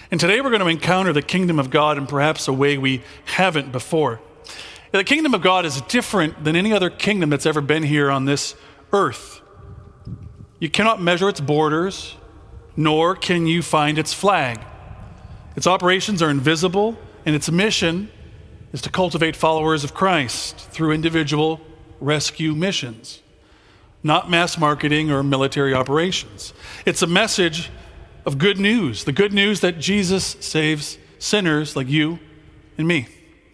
And today we're going to encounter the kingdom of God in perhaps a way we haven't before. The kingdom of God is different than any other kingdom that's ever been here on this earth. You cannot measure its borders, nor can you find its flag. Its operations are invisible, and its mission is to cultivate followers of Christ through individual rescue missions, not mass marketing or military operations. It's a message of good news, the good news that Jesus saves sinners like you and me.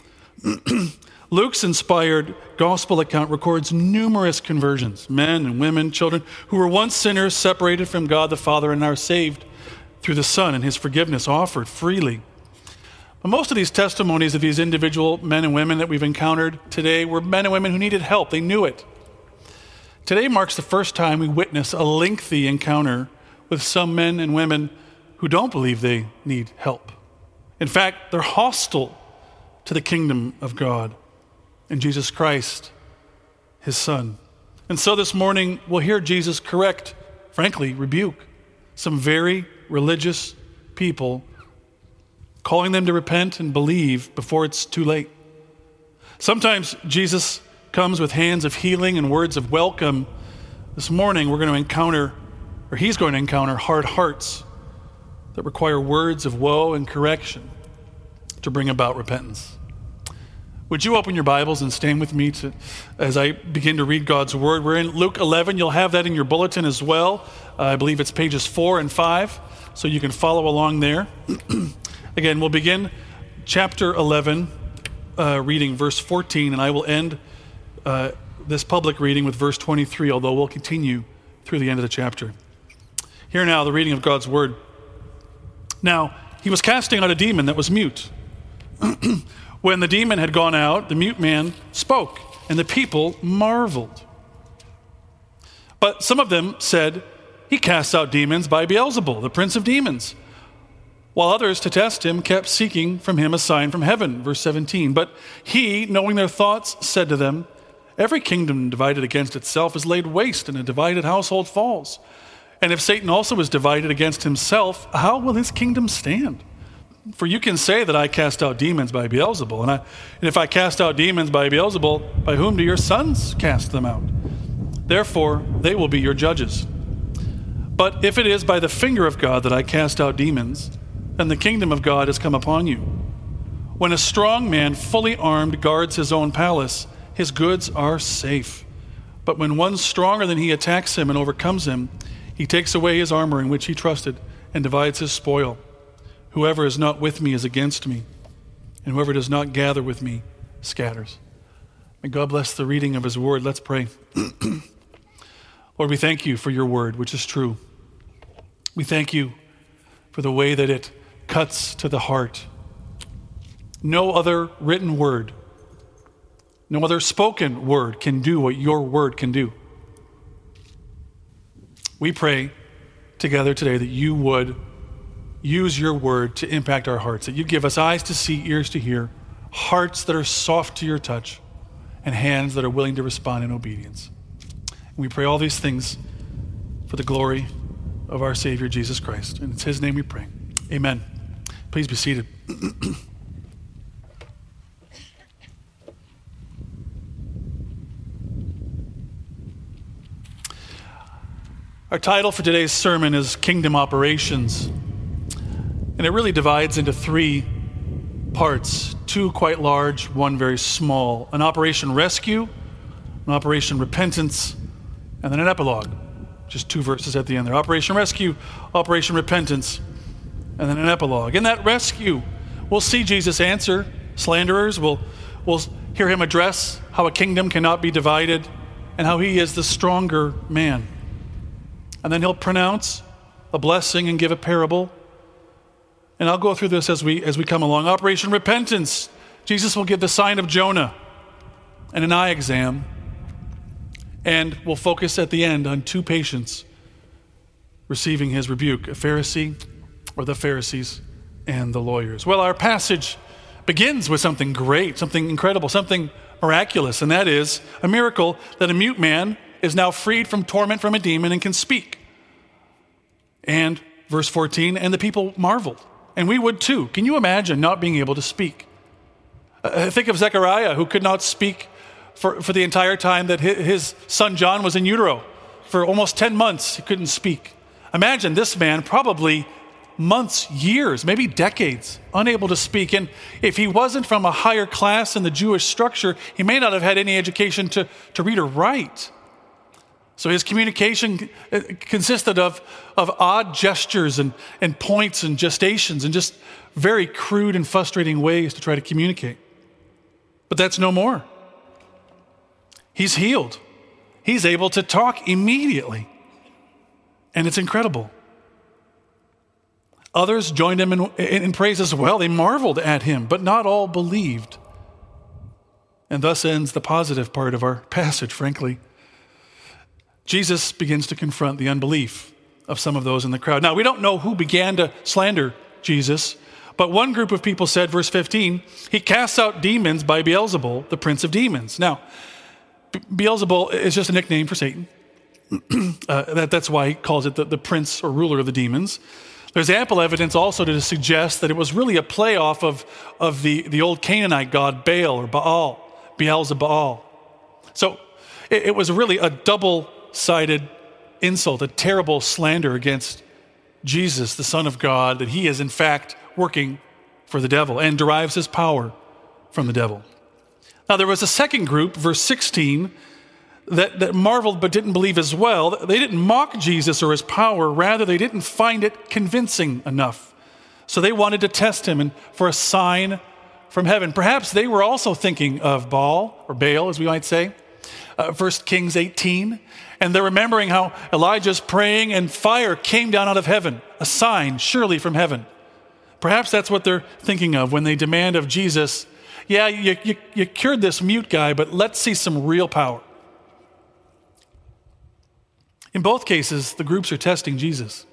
Luke's inspired gospel account records numerous conversions, men and women, children, who were once sinners separated from God the Father and are saved through the Son and his forgiveness offered freely. But most of these testimonies of these individual men and women that we've encountered today were men and women who needed help. They knew it. Today marks the first time we witness a lengthy encounter with some men and women who don't believe they need help. In fact, they're hostile to the kingdom of God and Jesus Christ, his Son. And so this morning, we'll hear Jesus correct, frankly, rebuke some very religious people, calling them to repent and believe before it's too late. Sometimes Jesus comes with hands of healing and words of welcome. This morning, he's going to encounter hard hearts that require words of woe and correction to bring about repentance. Would you open your Bibles and stand with me as I begin to read God's word? We're in Luke 11. You'll have that in your bulletin as well. I believe it's pages 4 and 5, so you can follow along there. Again, we'll begin chapter 11, reading verse 14, and I will end this public reading with verse 23, although we'll continue through the end of the chapter. Hear now the reading of God's word. Now, he was casting out a demon that was mute. When the demon had gone out, the mute man spoke, and the people marveled. But some of them said, he casts out demons by Beelzebul, the prince of demons. While others, to test him, kept seeking from him a sign from heaven. Verse 17. But he, knowing their thoughts, said to them, every kingdom divided against itself is laid waste, and a divided household falls. And if Satan also is divided against himself, how will his kingdom stand? For you can say that I cast out demons by Beelzebul, and if I cast out demons by Beelzebul, by whom do your sons cast them out? Therefore, they will be your judges. But if it is by the finger of God that I cast out demons, then the kingdom of God has come upon you. When a strong man, fully armed, guards his own palace, his goods are safe. But when one stronger than he attacks him and overcomes him, he takes away his armor in which he trusted and divides his spoil. Whoever is not with me is against me, and whoever does not gather with me scatters. May God bless the reading of his word. Let's pray. Lord, we thank you for your word, which is true. We thank you for the way that it cuts to the heart. No other written word, no other spoken word can do what your word can do. We pray together today that you would use your word to impact our hearts, that you give us eyes to see, ears to hear, hearts that are soft to your touch, and hands that are willing to respond in obedience. And we pray all these things for the glory of our Savior, Jesus Christ. And it's his name we pray. Amen. Please be seated. Our title for today's sermon is Kingdom Operations. And it really divides into 3 parts, 2 quite large, 1 very small. An Operation Rescue, an Operation Repentance, and then an epilogue. Just 2 verses at the end there. Operation Rescue, Operation Repentance, and then an epilogue. In that rescue, we'll see Jesus answer slanderers. We'll hear him address how a kingdom cannot be divided and how he is the stronger man. And then he'll pronounce a blessing and give a parable. And I'll go through this as we come along. Operation Repentance. Jesus will give the sign of Jonah and an eye exam. And we'll focus at the end on 2 patients receiving his rebuke, a Pharisee or the Pharisees and the lawyers. Well, our passage begins with something great, something incredible, something miraculous, and that is a miracle that a mute man is now freed from torment from a demon and can speak. And verse 14, and the people marveled. And we would too. Can you imagine not being able to speak? Think of Zechariah, who could not speak for the entire time that his son John was in utero. For almost 10 months, he couldn't speak. Imagine this man, probably months, years, maybe decades, unable to speak. And if he wasn't from a higher class in the Jewish structure, he may not have had any education to read or write. So his communication consisted of odd gestures and points and gestations and just very crude and frustrating ways to try to communicate. But that's no more. He's healed. He's able to talk immediately. And it's incredible. Others joined him in praise as well. They marveled at him, but not all believed. And thus ends the positive part of our passage, frankly. Jesus begins to confront the unbelief of some of those in the crowd. Now, we don't know who began to slander Jesus, but one group of people said, verse 15, he casts out demons by Beelzebul, the prince of demons. Now, Beelzebul is just a nickname for Satan. That's why he calls it the prince or ruler of the demons. There's ample evidence also to suggest that it was really a playoff of the old Canaanite god Baal or Baal, Beelzebul. So it was really a double-sided insult, a terrible slander against Jesus, the Son of God, that he is in fact working for the devil and derives his power from the devil. Now there was a second group, verse 16, that marveled but didn't believe as well. They didn't mock Jesus or his power. Rather, they didn't find it convincing enough. So they wanted to test him and for a sign from heaven. Perhaps they were also thinking of Baal, or Baal, as we might say, 1 Kings 18. And they're remembering how Elijah's praying and fire came down out of heaven, a sign surely from heaven. Perhaps that's what they're thinking of when they demand of Jesus, yeah, you cured this mute guy, but let's see some real power. In both cases, the groups are testing Jesus.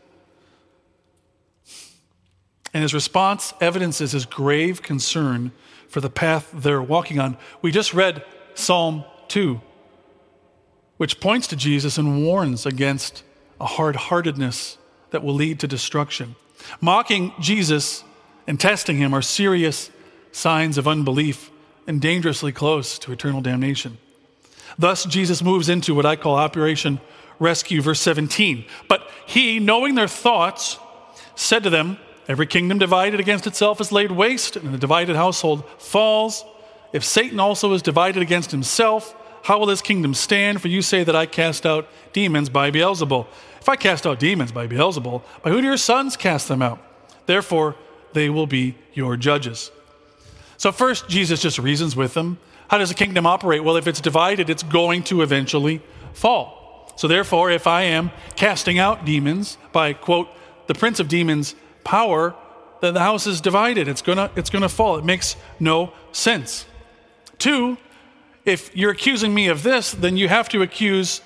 And his response evidences his grave concern for the path they're walking on. We just read Psalm 2, which points to Jesus and warns against a hard-heartedness that will lead to destruction. Mocking Jesus and testing him are serious signs of unbelief and dangerously close to eternal damnation. Thus, Jesus moves into what I call Operation Rescue, verse 17. But he, knowing their thoughts, said to them, every kingdom divided against itself is laid waste, and the divided household falls. If Satan also is divided against himself, how will his kingdom stand? For you say that I cast out demons by Beelzebul. If I cast out demons by Beelzebul, by who do your sons cast them out? Therefore, they will be your judges. So first, Jesus just reasons with them. How does a kingdom operate? Well, if it's divided, it's going to eventually fall. So therefore, if I am casting out demons by, quote, the prince of demons' power, then the house is divided. It's gonna fall. It makes no sense. 2, if you're accusing me of this, then you have to accuse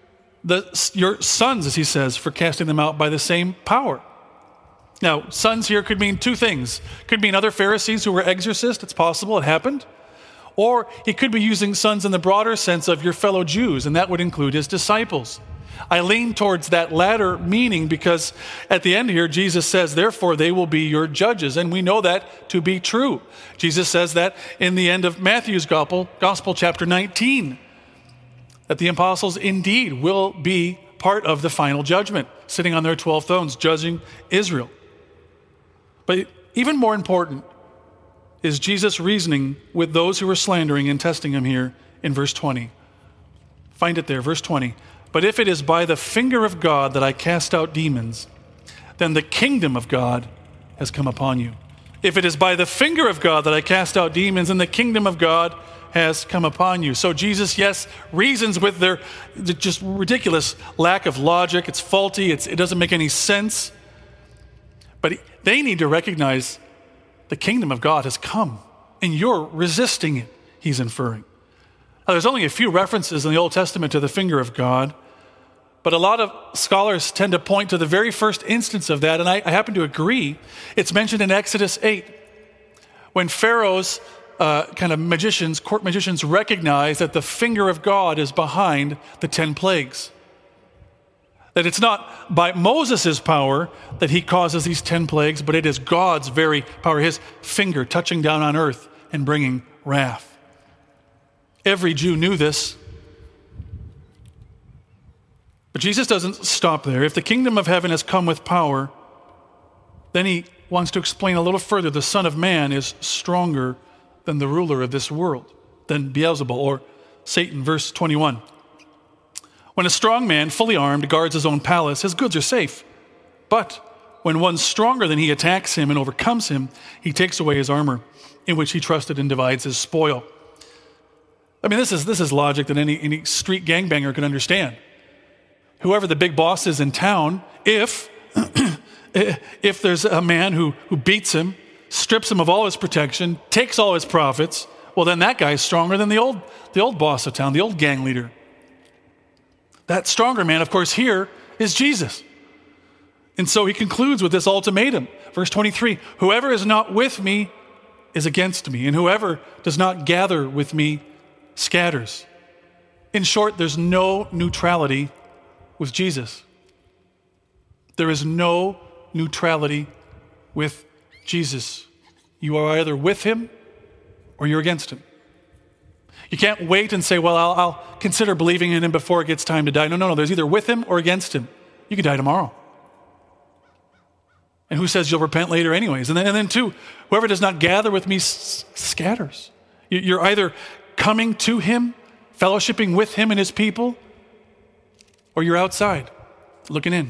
your sons, as he says, for casting them out by the same power. Now, sons here could mean 2 things. Could mean other Pharisees who were exorcists. It's possible. It happened. Or he could be using sons in the broader sense of your fellow Jews, and that would include his disciples. I lean towards that latter meaning because at the end here, Jesus says, therefore, they will be your judges. And we know that to be true. Jesus says that in the end of Matthew's Gospel chapter 19, that the apostles indeed will be part of the final judgment, sitting on their 12 thrones, judging Israel. But even more important is Jesus' reasoning with those who were slandering and testing him here in verse 20. Find it there, verse 20. But if it is by the finger of God that I cast out demons, then the kingdom of God has come upon you. If it is by the finger of God that I cast out demons, then the kingdom of God has come upon you. So Jesus, yes, reasons with their just ridiculous lack of logic. It's faulty. It doesn't make any sense. But they need to recognize the kingdom of God has come, and you're resisting it, he's inferring. Now, there's only a few references in the Old Testament to the finger of God, but a lot of scholars tend to point to the very first instance of that, and I happen to agree. It's mentioned in Exodus 8, when Pharaoh's court magicians recognize that the finger of God is behind the 10 plagues. That it's not by Moses' power that he causes these 10 plagues, but it is God's very power, his finger touching down on earth and bringing wrath. Every Jew knew this. But Jesus doesn't stop there. If the kingdom of heaven has come with power, then he wants to explain a little further. The Son of Man is stronger than the ruler of this world, than Beelzebul or Satan. Verse 21. When a strong man, fully armed, guards his own palace, his goods are safe. But when one stronger than he attacks him and overcomes him, he takes away his armor, in which he trusted, and divides his spoil. I mean, this is logic that any street gangbanger can understand. Whoever the big boss is in town, if there's a man who beats him, strips him of all his protection, takes all his profits, well, then that guy's stronger than the old boss of town, the old gang leader. That stronger man, of course, here is Jesus. And so he concludes with this ultimatum. Verse 23, whoever is not with me is against me, and whoever does not gather with me scatters. In short, there's no neutrality with Jesus. There is no neutrality with Jesus. You are either with him or you're against him. You can't wait and say, well, I'll consider believing in him before it gets time to die. No. There's either with him or against him. You could die tomorrow. And who says you'll repent later anyways? And then two, whoever does not gather with me scatters. You're either coming to him, fellowshipping with him and his people, or you're outside, looking in.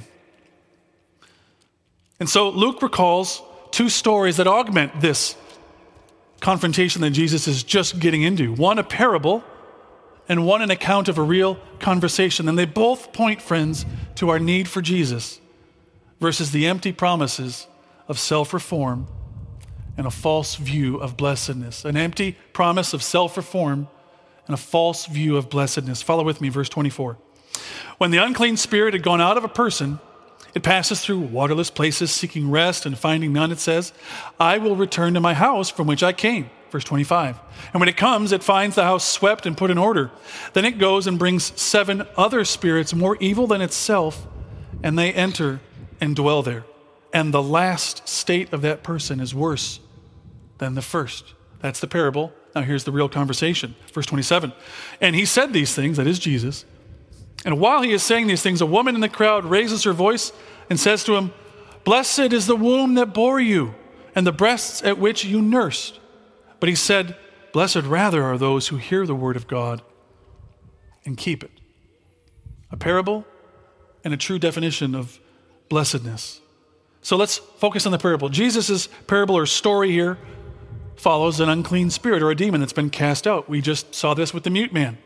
And so Luke recalls two stories that augment this confrontation that Jesus is just getting into. One, a parable, and one, an account of a real conversation. And they both point, friends, to our need for Jesus versus the empty promises of self-reform and a false view of blessedness. An empty promise of self-reform and a false view of blessedness. Follow with me, verse 24. When the unclean spirit had gone out of a person, it passes through waterless places, seeking rest, and finding none, it says, I will return to my house from which I came. Verse 25. And when it comes, it finds the house swept and put in order. Then it goes and brings 7 other spirits more evil than itself, and they enter and dwell there. And the last state of that person is worse than the first. That's the parable. Now here's the real conversation. Verse 27. And he said these things, that is Jesus. And while he is saying these things, a woman in the crowd raises her voice and says to him, Blessed is the womb that bore you, and the breasts at which you nursed. But he said, Blessed rather are those who hear the word of God and keep it. A parable and a true definition of blessedness. So let's focus on the parable. Jesus' parable or story here follows an unclean spirit or a demon that's been cast out. We just saw this with the mute man.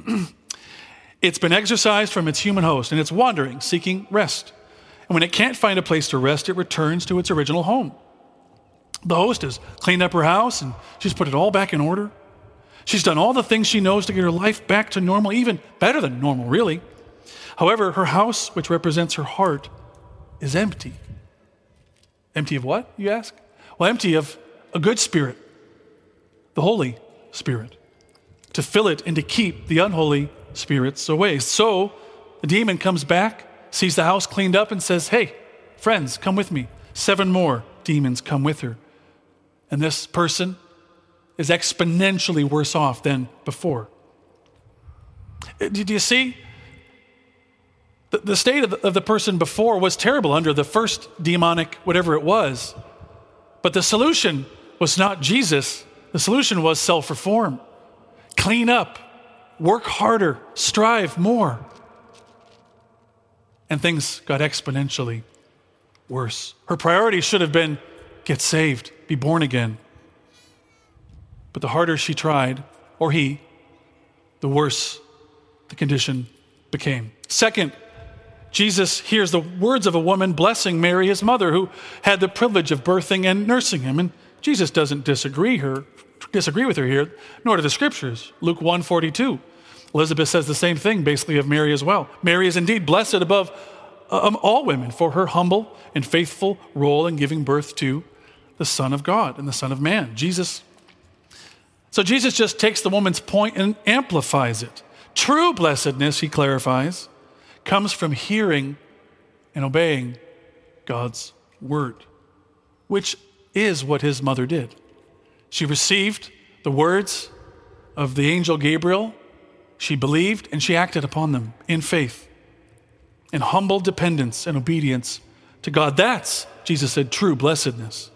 It's been exorcised from its human host, and it's wandering, seeking rest. And when it can't find a place to rest, it returns to its original home. The host has cleaned up her house, and she's put it all back in order. She's done all the things she knows to get her life back to normal, even better than normal, really. However, her house, which represents her heart, is empty. Empty of what, you ask? Well, empty of a good spirit, the Holy Spirit, to fill it and to keep the unholy spirits away. So the demon comes back, sees the house cleaned up, and says, Hey, friends, come with me. 7 more demons come with her. And this person is exponentially worse off than before. Did you see? The state of the person before was terrible under the first demonic whatever it was. But the solution was not Jesus. The solution was self-reform. Clean up. Work harder, strive more. And things got exponentially worse. Her priority should have been get saved, be born again. But the harder she tried, or he, the worse the condition became. Second, Jesus hears the words of a woman blessing Mary, his mother, who had the privilege of birthing and nursing him. And Jesus doesn't disagree with her here, nor do the scriptures. Luke 1:42. Elizabeth says the same thing basically of Mary as well. Mary is indeed blessed above all women for her humble and faithful role in giving birth to the Son of God and the Son of Man, Jesus. So Jesus just takes the woman's point and amplifies it. True blessedness, he clarifies, comes from hearing and obeying God's word, which is what his mother did. She received the words of the angel Gabriel. She believed and she acted upon them in faith, in humble dependence and obedience to God. That's, Jesus said, true blessedness.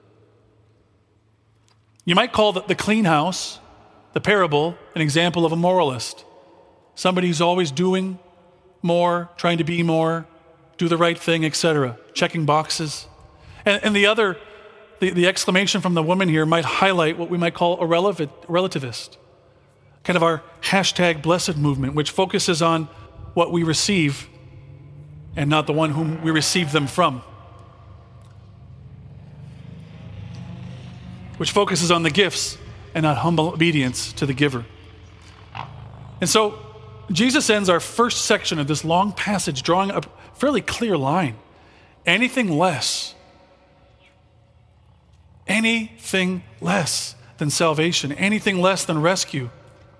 You might call the clean house, the parable, an example of a moralist. Somebody who's always doing more, trying to be more, do the right thing, etc., checking boxes. And the exclamation from the woman here might highlight what we might call a relativist, kind of our hashtag blessed movement, which focuses on what we receive and not the one whom we receive them from, which focuses on the gifts and not humble obedience to the giver. And so Jesus ends our first section of this long passage drawing a fairly clear line. Anything less than salvation, anything less than rescue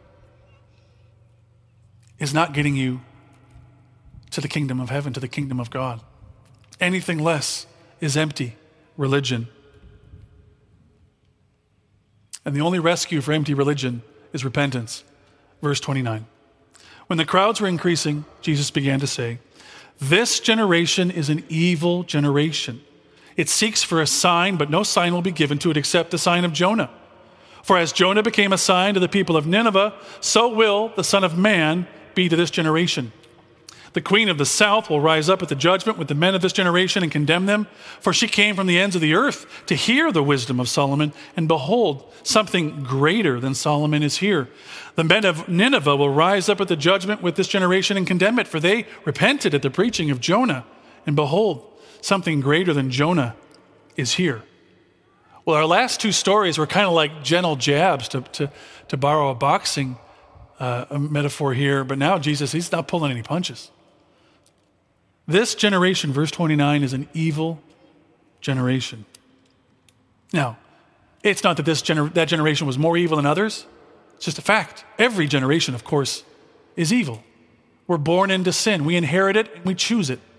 is not getting you to the kingdom of heaven, to the kingdom of God. Anything less is empty religion. And the only rescue for empty religion is repentance. Verse 29. When the crowds were increasing, Jesus began to say, "This generation is an evil generation. It seeks for a sign, but no sign will be given to it except the sign of Jonah. For as Jonah became a sign to the people of Nineveh, so will the Son of Man be to this generation. The queen of the south will rise up at the judgment with the men of this generation and condemn them, for she came from the ends of the earth to hear the wisdom of Solomon, and behold, something greater than Solomon is here. The men of Nineveh will rise up at the judgment with this generation and condemn it, for they repented at the preaching of Jonah, and behold, something greater than Jonah is here." Well, our last two stories were kind of like gentle jabs, to borrow a boxing a metaphor here, but now Jesus, he's not pulling any punches. This generation, verse 29, is an evil generation. Now, it's not that that generation was more evil than others. It's just a fact. Every generation, of course, is evil. We're born into sin. We inherit it and we choose it.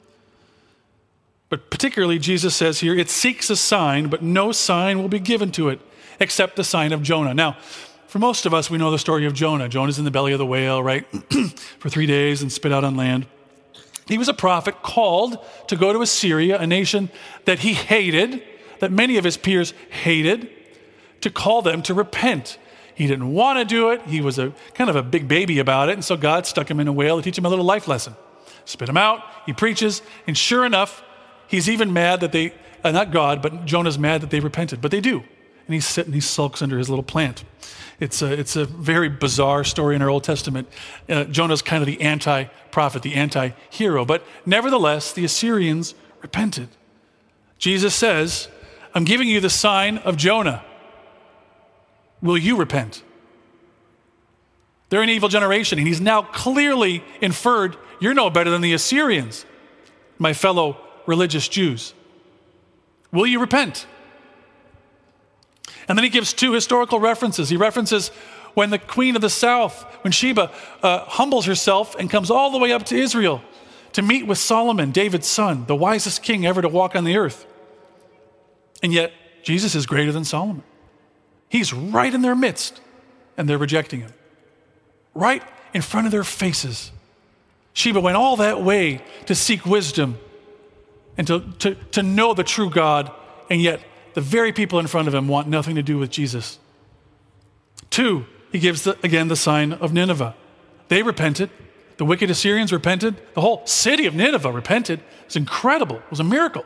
But particularly, Jesus says here, it seeks a sign, but no sign will be given to it except the sign of Jonah. Now, for most of us, we know the story of Jonah. Jonah's in the belly of the whale, right? For 3 days and spit out on land. He was a prophet called to go to Assyria, a nation that he hated, that many of his peers hated, to call them to repent. He didn't want to do it. He was kind of a big baby about it. And so God stuck him in a whale to teach him a little life lesson. Spit him out. He preaches. And sure enough, he's even mad that they, not God, but Jonah's mad that they repented. But they do. And he's sitting, he sulks under his little plant. It's a very bizarre story in our Old Testament. Jonah's kind of the anti-prophet, the anti-hero. But nevertheless, the Assyrians repented. Jesus says, "I'm giving you the sign of Jonah. Will you repent?" They're an evil generation, and he's now clearly inferred, you're no better than the Assyrians, my fellow religious Jews. Will you repent? And then he gives two historical references. He references when the queen of the south, when Sheba humbles herself and comes all the way up to Israel to meet with Solomon, David's son, the wisest king ever to walk on the earth. And yet, Jesus is greater than Solomon. He's right in their midst, and they're rejecting him. Right in front of their faces. Sheba went all that way to seek wisdom and to know the true God, and yet the very people in front of him want nothing to do with Jesus. 2, he gives, again, the sign of Nineveh. They repented. The wicked Assyrians repented. The whole city of Nineveh repented. It's incredible. It was a miracle.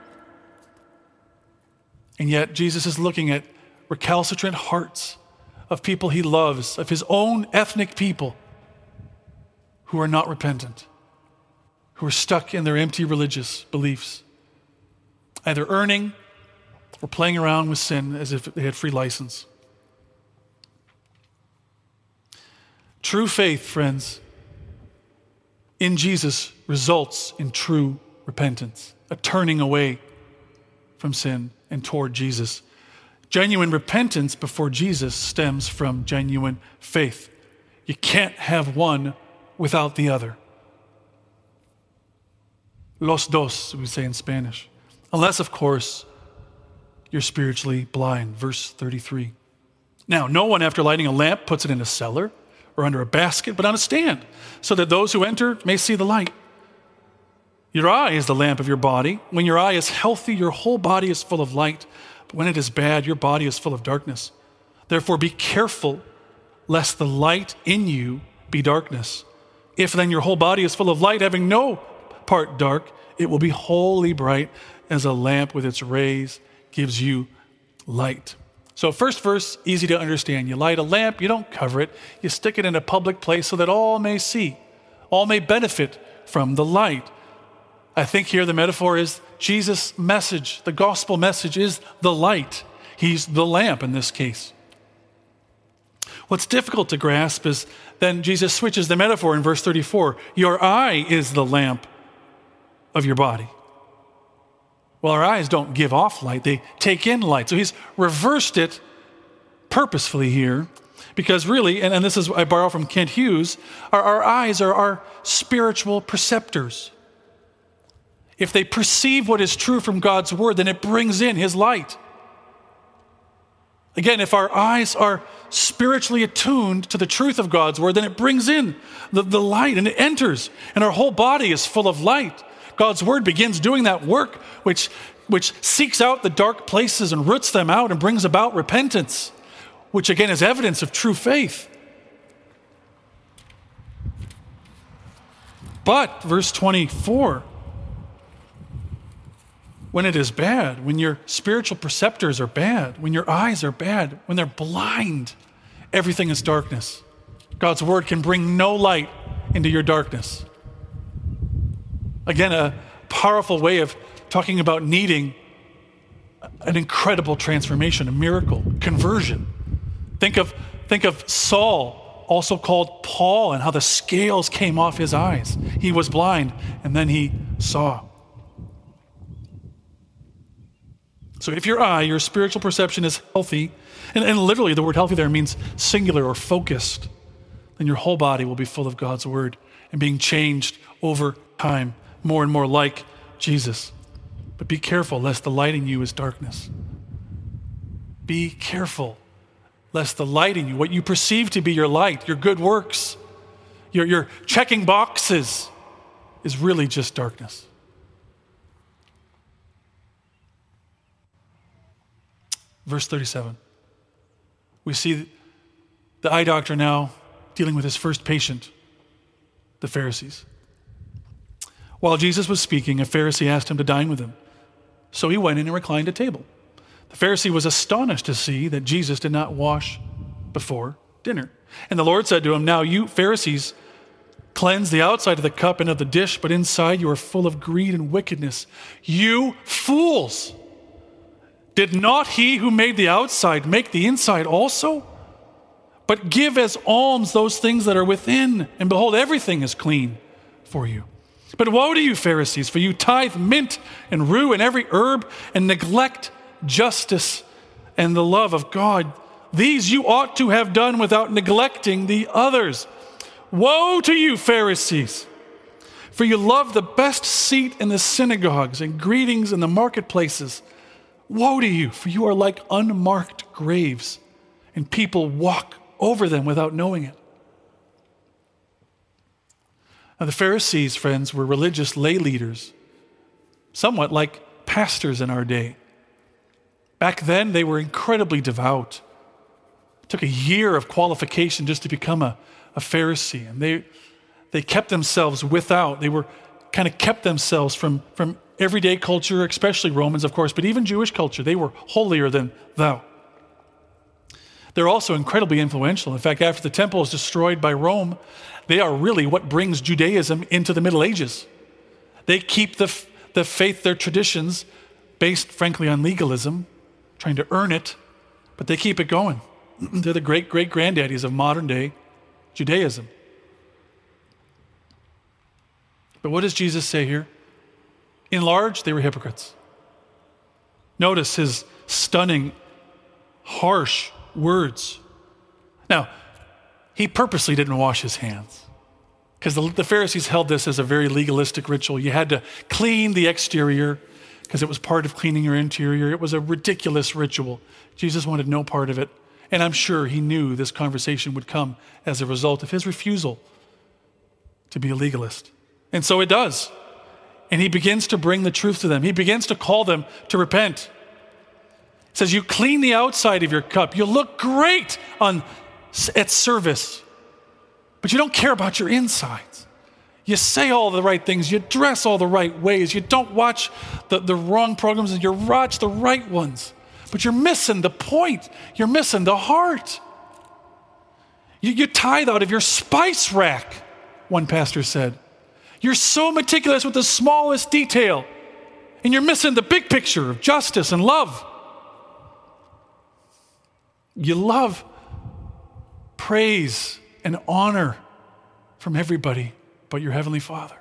And yet Jesus is looking at recalcitrant hearts of people he loves, of his own ethnic people who are not repentant, who are stuck in their empty religious beliefs, either earning or playing around with sin as if they had free license. True faith, friends, in Jesus results in true repentance, a turning away from sin and toward Jesus. Genuine repentance before Jesus stems from genuine faith. You can't have one without the other. Los dos, we say in Spanish. Unless, of course, you're spiritually blind. Verse 33. Now, no one after lighting a lamp puts it in a cellar or under a basket, but on a stand, so that those who enter may see the light. Your eye is the lamp of your body. When your eye is healthy, your whole body is full of light. But when it is bad, your body is full of darkness. Therefore, be careful lest the light in you be darkness. If then your whole body is full of light, having no part dark, it will be wholly bright as a lamp with its rays gives you light. So first verse, easy to understand. You light a lamp, you don't cover it. You stick it in a public place so that all may see, all may benefit from the light. I think here the metaphor is Jesus' message. The gospel message is the light. He's the lamp in this case. What's difficult to grasp is then Jesus switches the metaphor in verse 34. Your eye is the lamp of your body. Well, our eyes don't give off light, they take in light. So he's reversed it purposefully here because really, and this is, I borrow from Kent Hughes, our eyes are our spiritual perceptors. If they perceive what is true from God's word, then it brings in his light. Again, if our eyes are spiritually attuned to the truth of God's word, then it brings in the light and it enters, and our whole body is full of light. God's word begins doing that work which seeks out the dark places and roots them out and brings about repentance, which again is evidence of true faith. But, verse 24, when it is bad, when your spiritual perceptors are bad, when your eyes are bad, when they're blind, everything is darkness. God's word can bring no light into your darkness. Again, a powerful way of talking about needing an incredible transformation, a miracle, conversion. Think of Saul, also called Paul, and how the scales came off his eyes. He was blind, and then he saw. So if your eye, your spiritual perception is healthy, and literally the word healthy there means singular or focused, then your whole body will be full of God's word and being changed over time, more and more like Jesus. But be careful lest the light in you is darkness. Be careful lest the light in you, what you perceive to be your light, your good works, your checking boxes, is really just darkness. Verse 37. We see the eye doctor now dealing with his first patient, the Pharisees. While Jesus was speaking, a Pharisee asked him to dine with him. So he went in and reclined at table. The Pharisee was astonished to see that Jesus did not wash before dinner. And the Lord said to him, now you Pharisees cleanse the outside of the cup and of the dish, but inside you are full of greed and wickedness. You fools! Did not he who made the outside make the inside also? But give as alms those things that are within, and behold, everything is clean for you. But woe to you, Pharisees, for you tithe mint and rue and every herb, and neglect justice and the love of God. These you ought to have done without neglecting the others. Woe to you, Pharisees, for you love the best seat in the synagogues and greetings in the marketplaces. Woe to you, for you are like unmarked graves, and people walk over them without knowing it. Now, the Pharisees, friends, were religious lay leaders, somewhat like pastors in our day. Back then, they were incredibly devout. It took a year of qualification just to become a Pharisee, and they kept themselves without. They were kind of kept themselves from everyday culture, especially Romans, of course, but even Jewish culture. They were holier than thou. They're also incredibly influential. In fact, after the temple is destroyed by Rome, they are really what brings Judaism into the Middle Ages. They keep the faith, their traditions, based, frankly, on legalism, trying to earn it, but they keep it going. They're the great-great-granddaddies of modern-day Judaism. But what does Jesus say here? In large, they were hypocrites. Notice his stunning, harsh words. Now, he purposely didn't wash his hands. because the Pharisees held this as a very legalistic ritual. You had to clean the exterior because it was part of cleaning your interior. It was a ridiculous ritual. Jesus wanted no part of it. And I'm sure he knew this conversation would come as a result of his refusal to be a legalist. And so it does. And he begins to bring the truth to them. He begins to call them to repent. He says, you clean the outside of your cup. You look great at service, but you don't care about your insides. You say all the right things. You dress all the right ways. You don't watch the wrong programs, and you watch the right ones. But you're missing the point. You're missing the heart. You tithe out of your spice rack, one pastor said. You're so meticulous with the smallest detail, and you're missing the big picture of justice and love. You love praise and honor from everybody but your Heavenly Father.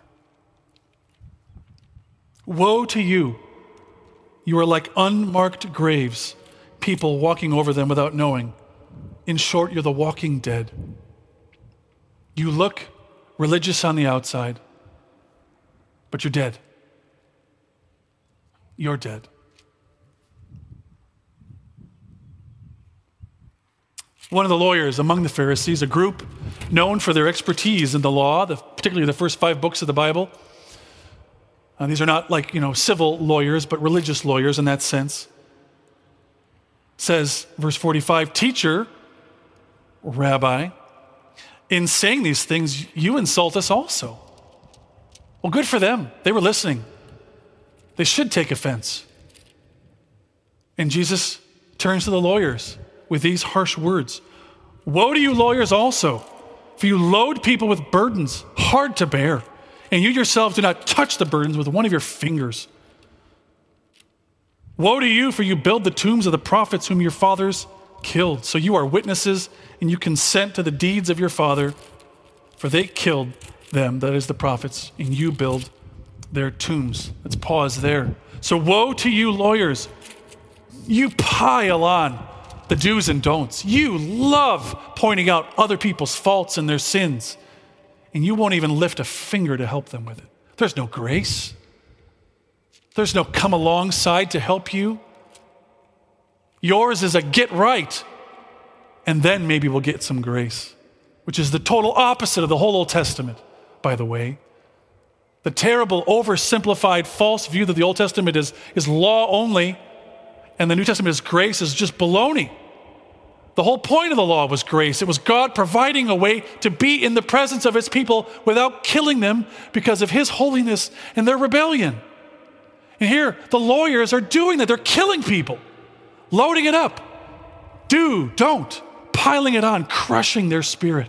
Woe to you. You are like unmarked graves, people walking over them without knowing. In short, you're the walking dead. You look religious on the outside, but you're dead. You're dead. One of the lawyers among the Pharisees, a group known for their expertise in the law, particularly the first 5 books of the Bible. These are not like, civil lawyers, but religious lawyers in that sense. Says, verse 45, teacher, or rabbi, in saying these things, you insult us also. Well, good for them. They were listening. They should take offense. And Jesus turns to the lawyers with these harsh words. Woe to you lawyers also, for you load people with burdens hard to bear, and you yourselves do not touch the burdens with one of your fingers. Woe to you, for you build the tombs of the prophets whom your fathers killed. So you are witnesses, and you consent to the deeds of your father, for they killed them, that is the prophets, and you build their tombs. Let's pause there. So woe to you lawyers. You pile on the do's and don'ts. You love pointing out other people's faults and their sins, and you won't even lift a finger to help them with it. There's no grace. There's no come alongside to help you. Yours is a get right, and then maybe we'll get some grace, which is the total opposite of the whole Old Testament, by the way. The terrible, oversimplified, false view that the Old Testament is law only, and the New Testament is grace is just baloney. The whole point of the law was grace. It was God providing a way to be in the presence of his people without killing them because of his holiness and their rebellion. And here, the lawyers are doing that. They're killing people, loading it up. Do, don't, piling it on, crushing their spirit.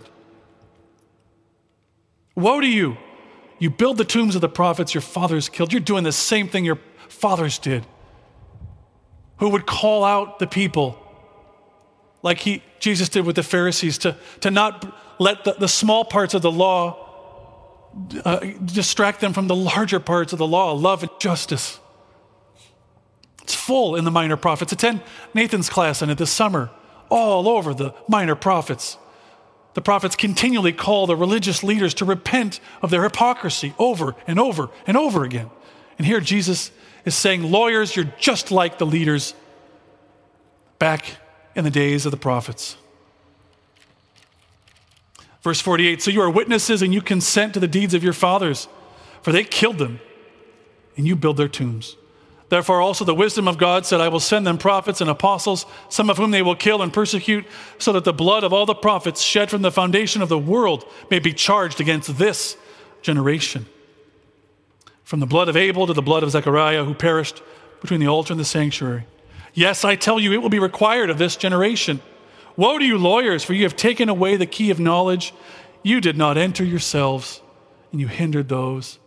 Woe to you. You build the tombs of the prophets your fathers killed. You're doing the same thing your fathers did, who would call out the people like Jesus did with the Pharisees to not let the small parts of the law distract them from the larger parts of the law, love and justice. It's full in the minor prophets. Attend Nathan's class on it this summer, all over the minor prophets. The prophets continually call the religious leaders to repent of their hypocrisy over and over and over again. And here Jesus is saying, lawyers, you're just like the leaders back in the days of the prophets. Verse 48, so you are witnesses and you consent to the deeds of your fathers, for they killed them, and you build their tombs. Therefore also the wisdom of God said, I will send them prophets and apostles, some of whom they will kill and persecute, so that the blood of all the prophets shed from the foundation of the world may be charged against this generation. From the blood of Abel to the blood of Zechariah, who perished between the altar and the sanctuary. Yes, I tell you, it will be required of this generation. Woe to you lawyers, for you have taken away the key of knowledge. You did not enter yourselves, and you hindered those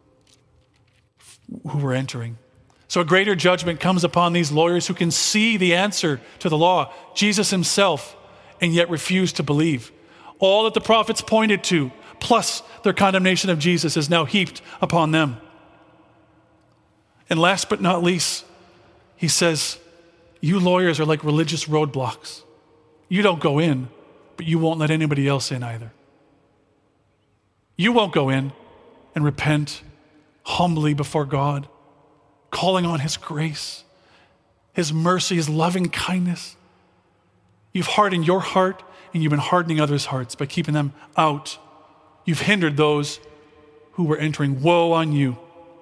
who were entering. So a greater judgment comes upon these lawyers who can see the answer to the law, Jesus himself, and yet refuse to believe. All that the prophets pointed to, plus their condemnation of Jesus, is now heaped upon them. And last but not least, he says, you lawyers are like religious roadblocks. You don't go in, but you won't let anybody else in either. You won't go in and repent humbly before God, calling on his grace, his mercy, his loving kindness. You've hardened your heart, and you've been hardening others' hearts by keeping them out. You've hindered those who were entering. Woe on you.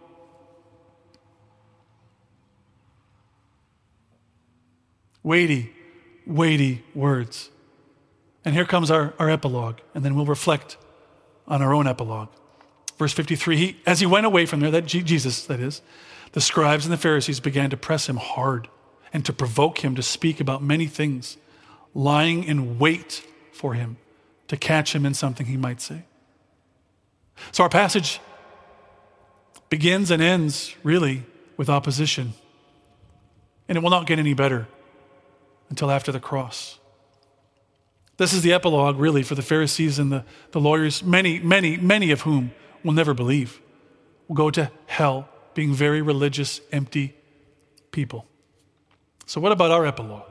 Weighty, weighty words. And here comes our epilogue, and then we'll reflect on our own epilogue. Verse 53, as he went away from there, Jesus, that is, the scribes and the Pharisees began to press him hard and to provoke him to speak about many things, lying in wait for him to catch him in something he might say. So our passage begins and ends really with opposition. And it will not get any better until after the cross. This is the epilogue really for the Pharisees and the lawyers, many of whom will never believe, will go to hell being very religious, empty people. So what about our epilogue?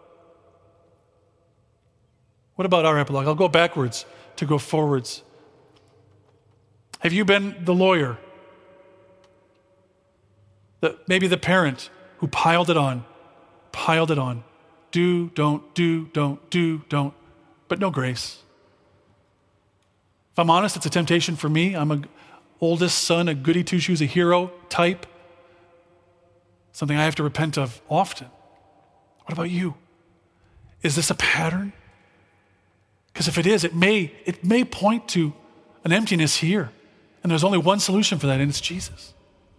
What about our epilogue? I'll go backwards to go forwards. Have you been the lawyer? Maybe the parent who piled it on. Do, don't, but no grace. If I'm honest, it's a temptation for me. I'm an oldest son, a goody two-shoes, a hero type. Something I have to repent of often. What about you? Is this a pattern? Because if it is, it may point to an emptiness here. And there's only one solution for that, and it's Jesus.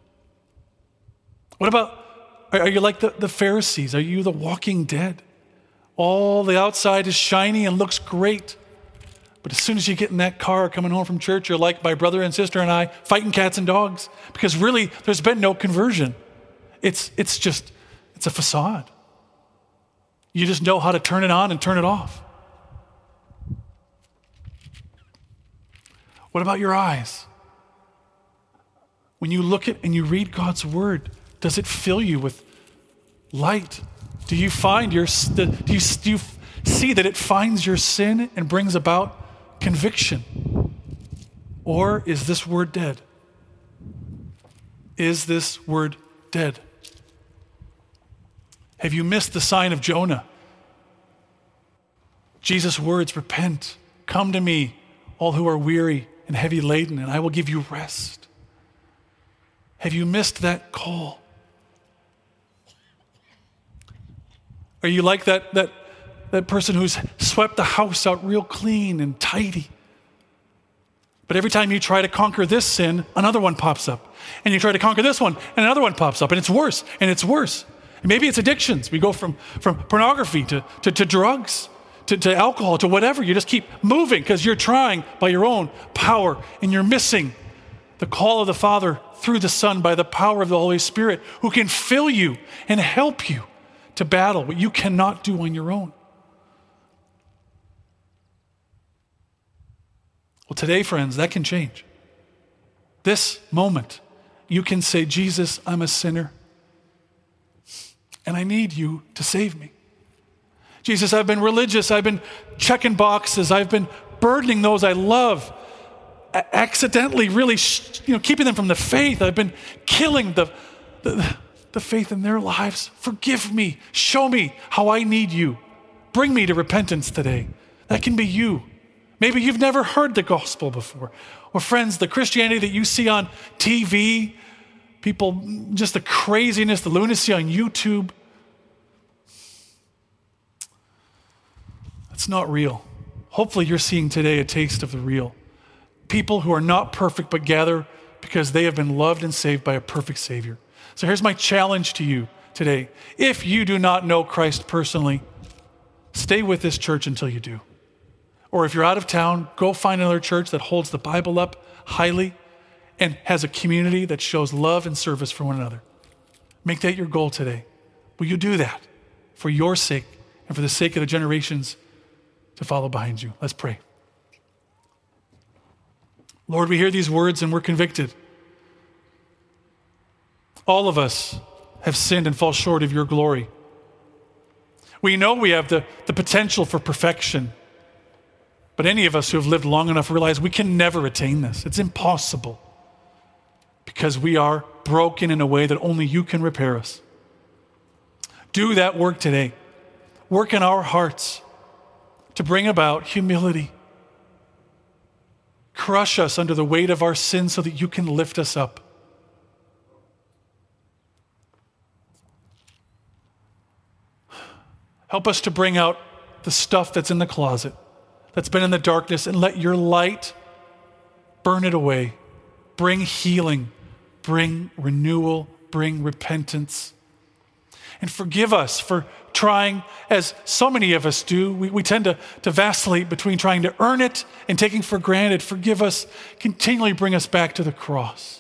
What about, are you like the Pharisees? Are you the walking dead? All the outside is shiny and looks great. But as soon as you get in that car coming home from church, you're like my brother and sister and I fighting cats and dogs. Because really, there's been no conversion. It's a facade. You just know how to turn it on and turn it off. What about your eyes? When you look at and you read God's word, does it fill you with light? Do you find do you see that it finds your sin and brings about conviction? Or is this word dead? Is this word dead? Have you missed the sign of Jonah? Jesus' words, repent, come to me, all who are weary and heavy laden, and I will give you rest. Have you missed that call? Are you like that person who's swept the house out real clean and tidy? But every time you try to conquer this sin, another one pops up. And you try to conquer this one, and another one pops up. And it's worse, and it's worse. And maybe it's addictions. We go from pornography to drugs, to alcohol, to whatever. You just keep moving because you're trying by your own power, and you're missing the call of the Father through the Son by the power of the Holy Spirit, who can fill you and help you to battle what you cannot do on your own. Well, today, friends, that can change. This moment, you can say, Jesus, I'm a sinner, and I need you to save me. Jesus, I've been religious, I've been checking boxes, I've been burdening those I love, accidentally really keeping them from the faith. I've been killing the faith in their lives. Forgive me. Show me how I need you. Bring me to repentance today. That can be you. Maybe you've never heard the gospel before. Or friends, the Christianity that you see on TV, people, just the craziness, the lunacy on YouTube, it's not real. Hopefully you're seeing today a taste of the real. People who are not perfect but gather because they have been loved and saved by a perfect Savior. So here's my challenge to you today. If you do not know Christ personally, stay with this church until you do. Or if you're out of town, go find another church that holds the Bible up highly and has a community that shows love and service for one another. Make that your goal today. Will you do that for your sake and for the sake of the generations to follow behind you? Let's pray. Lord, we hear these words and we're convicted. All of us have sinned and fall short of your glory. We know we have the potential for perfection. But any of us who have lived long enough realize we can never attain this. It's impossible because we are broken in a way that only you can repair us. Do that work today. Work in our hearts to bring about humility. Crush us under the weight of our sin so that you can lift us up. Help us to bring out the stuff that's in the closet, that's been in the darkness, and let your light burn it away. Bring healing, bring renewal, bring repentance. And forgive us for trying, as so many of us do, we tend to vacillate between trying to earn it and taking for granted. Forgive us, continually bring us back to the cross.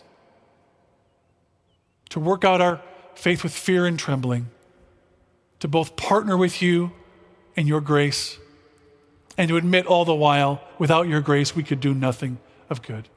To work out our faith with fear and trembling, to both partner with you in your grace and to admit all the while, without your grace, we could do nothing of good.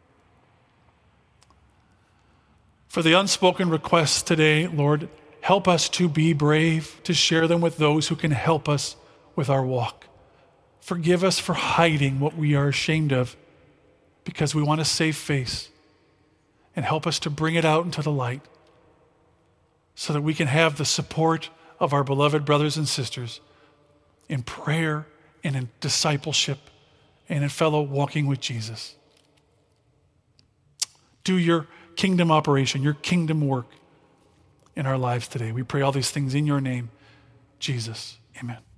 For the unspoken requests today, Lord, help us to be brave, to share them with those who can help us with our walk. Forgive us for hiding what we are ashamed of because we want to save face, and help us to bring it out into the light so that we can have the support of our beloved brothers and sisters in prayer and in discipleship and in fellow walking with Jesus. Do your kingdom operation, your kingdom work in our lives today. We pray all these things in your name, Jesus. Amen.